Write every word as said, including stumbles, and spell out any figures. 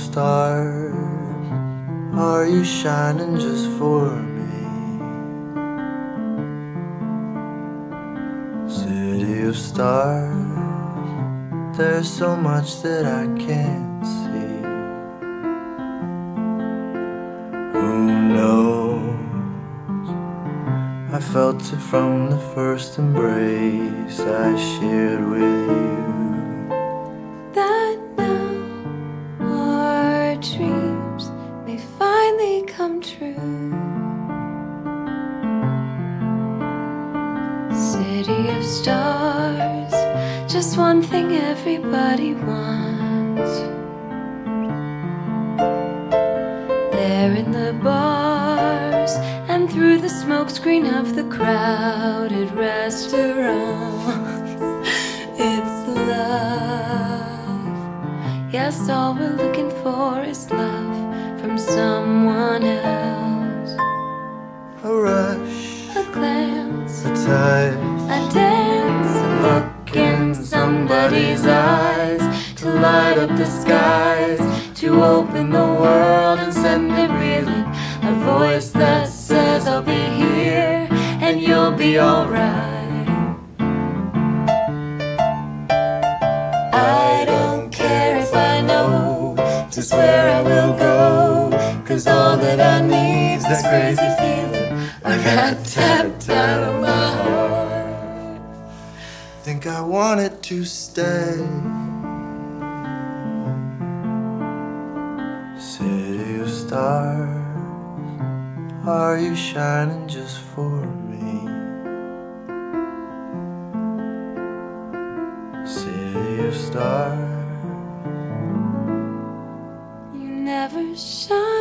stars, are you shining just for me? City of stars, there's so much that I can't see. Who knows? I felt it from the first embrace I shared with you. That now our dreams may finally come true. City of stars, just one thing everybody wants. There in the bars and through the smokescreen of the crowded restaurants, it's love. Yes, all we're looking for is love from someone else. A rush, A glance, a touch, a dance, a look in somebody's eyes, to light up the skies, to open the world and send it reeling. A voice that says I'll be here and you'll be alright. I don't care if I know just where I will go, 'cause all that I need's this crazy feeling I got tapped out of my heart. think I want it to stay. City of stars, are you shining just for me? City of stars, You never shine.